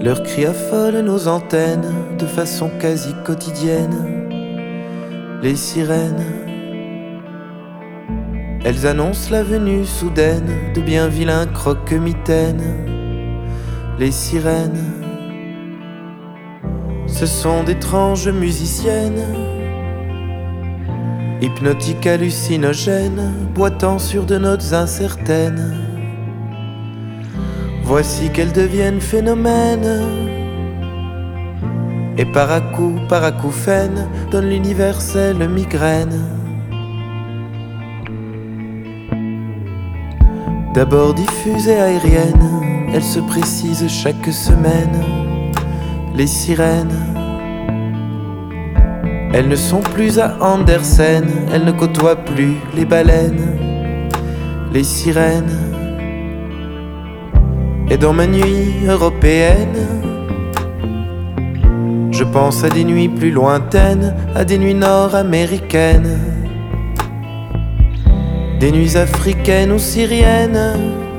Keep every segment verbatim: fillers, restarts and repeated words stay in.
Leurs cris affolent nos antennes de façon quasi quotidienne. Les sirènes, elles annoncent la venue soudaine de bien vilains croque-mitaines. Les sirènes, ce sont d'étranges musiciennes, hypnotiques hallucinogènes, boitant sur de notes incertaines. Voici qu'elles deviennent phénomènes, et par à coup, par acouphènes, donnent l'universelle migraine. D'abord diffuse et aérienne, elles se précisent chaque semaine. Les sirènes, elles ne sont plus à Andersen, elles ne côtoient plus les baleines. Les sirènes, et dans ma nuit européenne, je pense à des nuits plus lointaines, à des nuits nord-américaines, des nuits africaines ou syriennes,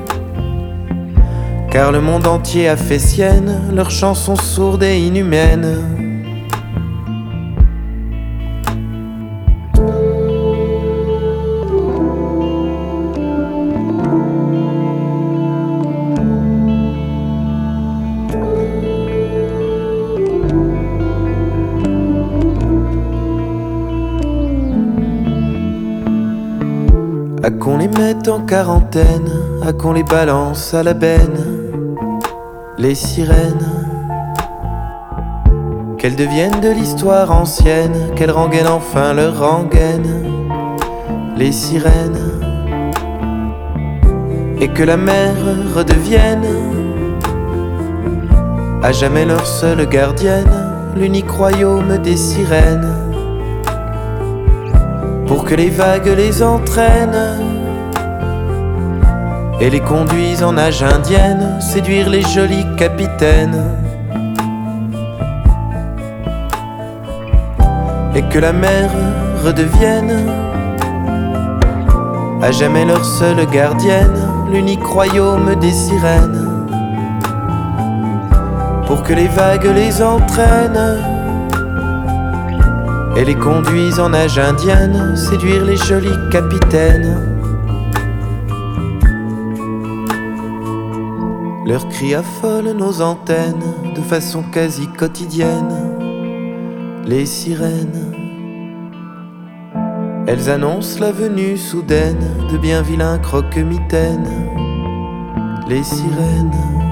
car le monde entier a fait sienne leurs chansons sourdes et inhumaines. À qu'on les mette en quarantaine, à qu'on les balance à la benne. Les sirènes, qu'elles deviennent de l'histoire ancienne, qu'elles rengainent enfin leur rengaine. Les sirènes, et que la mer redevienne à jamais leur seule gardienne, l'unique royaume des sirènes. Pour que les vagues les entraînent et les conduisent en nage indienne, séduire les jolis capitaines. Et que la mer redevienne à jamais leur seule gardienne, l'unique royaume des sirènes. Pour que les vagues les entraînent et les conduisent en nage indienne, séduire les jolis capitaines. Leurs cris affolent nos antennes de façon quasi quotidienne. Les sirènes, elles annoncent la venue soudaine de bien vilains croque-mitaines. Les sirènes,